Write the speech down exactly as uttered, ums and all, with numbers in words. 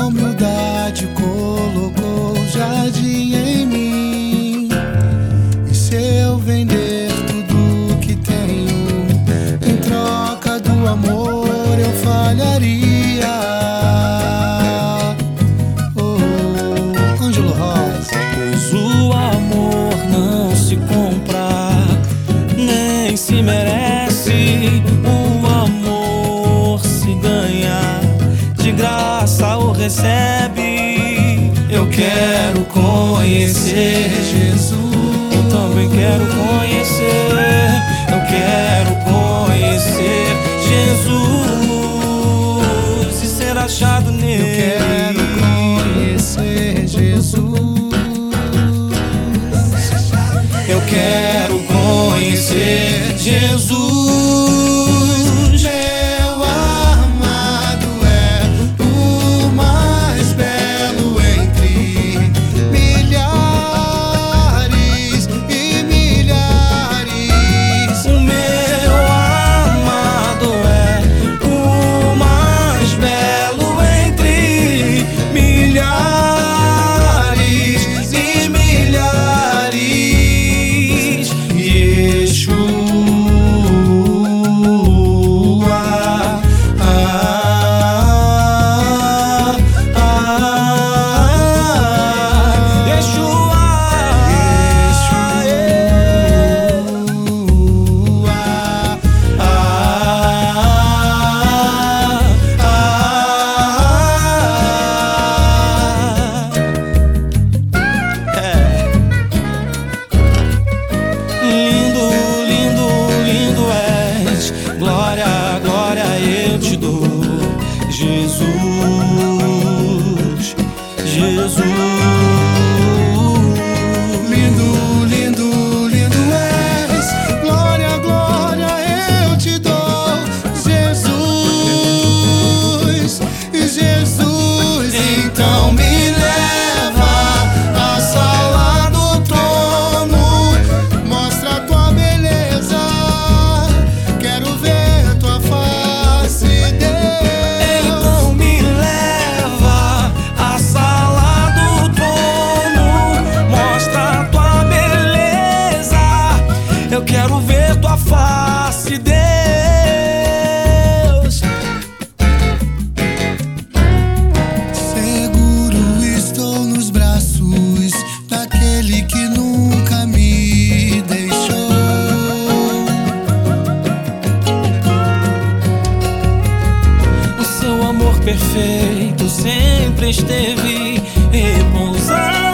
humildade colocou jardim em mim. E se eu vender tudo que tenho em troca do amor, eu falharia. Oh, Ângelo Rosa. Pois o amor não se compra, nem se merece. O amor se ganha, de graça o recebe. Eu quero conhecer Jesus, eu também quero conhecer. Eu quero conhecer Jesus e ser achado nele. Eu quero conhecer Jesus. Eu quero conhecer Jesus. Meu amado é o mais belo entre milhares e milhares. O meu amado é o mais belo entre milhares e milhares. Yeshua, ah, ah, ah, Yeshua, ah, ah, ah. É. Lindo, lindo, lindo és. Glória, glória eu te dou. Jesus, Jesus. Lindo, lindo, lindo és. Glória, glória eu te dou. Jesus, Jesus. Então me leva à sala do trono. Mostra tua beleza. Quero ver tua face, Deus. Então me leva à sala do trono. Mostra a tua beleza. Eu quero ver tua face, Deus. Seguro estou nos braços daquele que nunca me deixou. O seu amor perfeito sempre esteve repousando